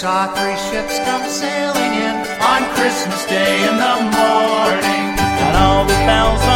saw three ships come sailing in on Christmas Day in the morning, and all the bells